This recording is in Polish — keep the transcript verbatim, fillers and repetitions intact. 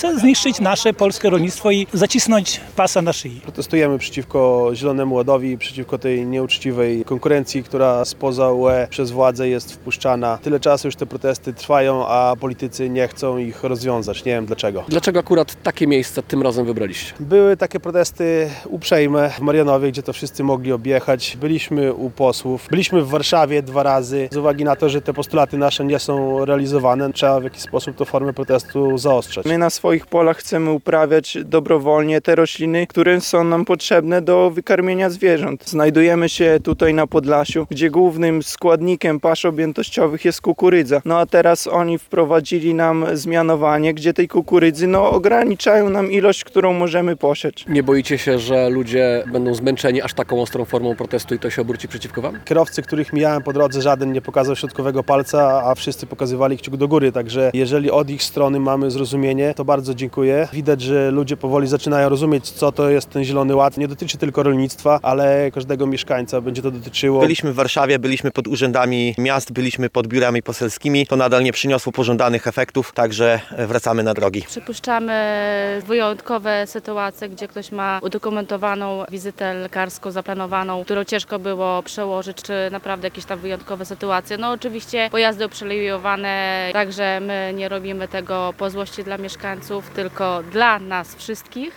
chce zniszczyć nasze polskie rolnictwo i zacisnąć pasa na szyi. Protestujemy przeciwko Zielonemu Ładowi, przeciwko tej nieuczciwej konkurencji, która spoza U E przez władzę jest wpuszczana. Tyle czasu już te protesty trwają, a politycy nie chcą ich rozwiązać. Nie wiem dlaczego. Dlaczego akurat takie miejsce tym razem wybraliście? Były takie protesty uprzejme w Marianowie, gdzie to wszyscy mogli objechać. Byliśmy u posłów, byliśmy w Warszawie dwa razy. Z uwagi na to, że te postulaty nasze nie są realizowane, trzeba w jakiś sposób tę formę protestu zaostrzać. My na swoich polach chcemy uprawiać dobrowolnie te rośliny, które są nam potrzebne do wykarmienia zwierząt. Znajdujemy się tutaj na Podlasiu, gdzie głównym składnikiem pasz objętościowych jest kukurydza. No a teraz oni wprowadzili nam zmianowanie, gdzie tej kukurydzy no, ograniczają nam ilość, którą możemy posiać. Nie boicie się, że ludzie będą zmęczeni aż taką ostrą formą protestu i to się obróci przeciwko wam? Kierowcy, których mijałem po drodze, żaden nie pokazał środkowego palca, a wszyscy pokazywali kciuk do góry, także jeżeli od ich strony mamy zrozumienie, to bardzo dziękuję. Widać, że ludzie powoli zaczynają rozumieć, co to jest ten Zielony Ład. Nie dotyczy tylko rolnictwa, ale każdego mieszkańca będzie to dotyczyło. Byliśmy w Warszawie, byliśmy pod urzędami miast, byliśmy pod biurami poselskimi. To nadal nie przyniosło pożądanych efektów, także wracamy na drogi. Przypuszczamy wyjątkowe sytuacje, gdzie ktoś ma udokumentowaną wizytę lekarską zaplanowaną, którą ciężko było przełożyć, czy naprawdę jakieś tam wyjątkowe sytuacje. No oczywiście pojazdy uprzywilejowane, także my nie robimy tego po złości dla mieszkańców, tylko dla nas wszystkich.